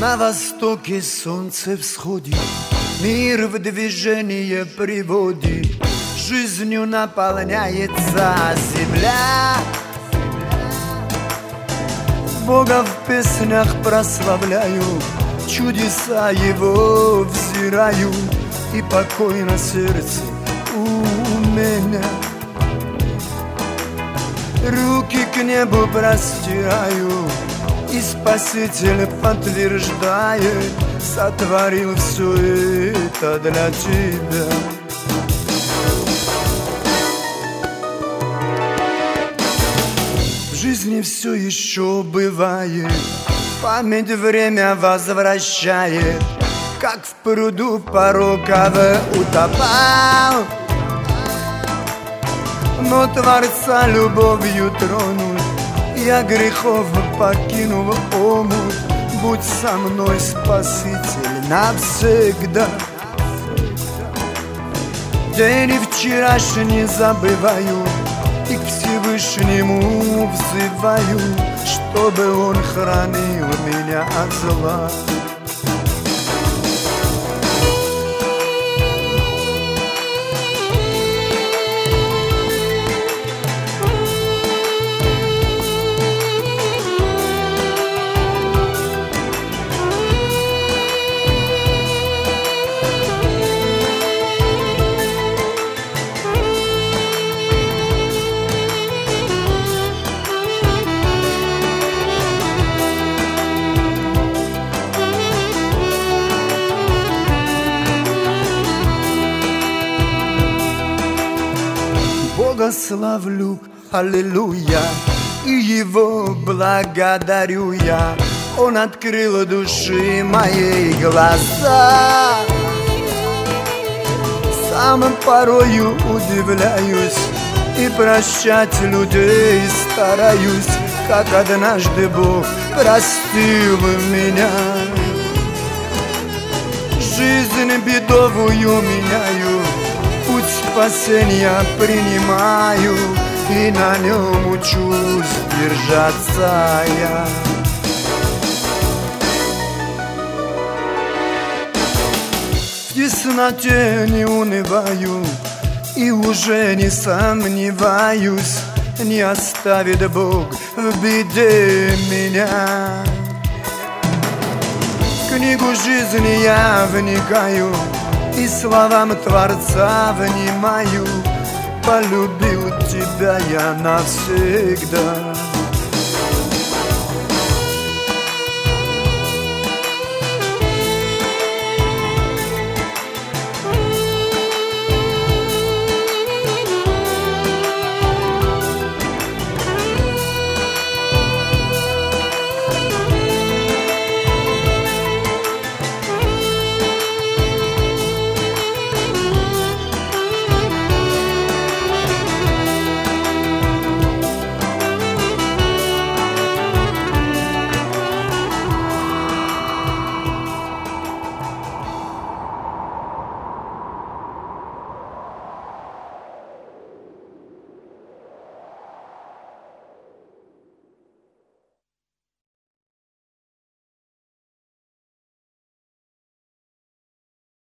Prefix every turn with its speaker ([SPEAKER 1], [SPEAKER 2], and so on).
[SPEAKER 1] На востоке солнце всходит, мир в движение приводит, жизнью наполняется земля. Бога в песнях прославляю, чудеса Его взираю, и покой на сердце у меня. Руки к небу простираю, и Спаситель подтверждает: сотворил все это для тебя. В жизни все еще бывает, память время возвращает, как в пруду пороков утопал. Но Творца любовью тронул, я грехов покинул омут. Будь со мной, Спаситель, навсегда. День вчерашний забываю, и к Всевышнему взываю, чтобы Он хранил меня от зла. Бога славлю, аллилуйя, и Его благодарю я. Он открыл души моей глаза. Сам порою удивляюсь и прощать людей стараюсь, как однажды Бог простил меня. Жизнь бедовую меняю, путь спасения принимаю, и на нем учусь держаться я. В тесноте не унываю и уже не сомневаюсь, не оставит Бог в беде меня. В книгу жизни я вникаю и словам Творца внимаю. Полюбил тебя я навсегда.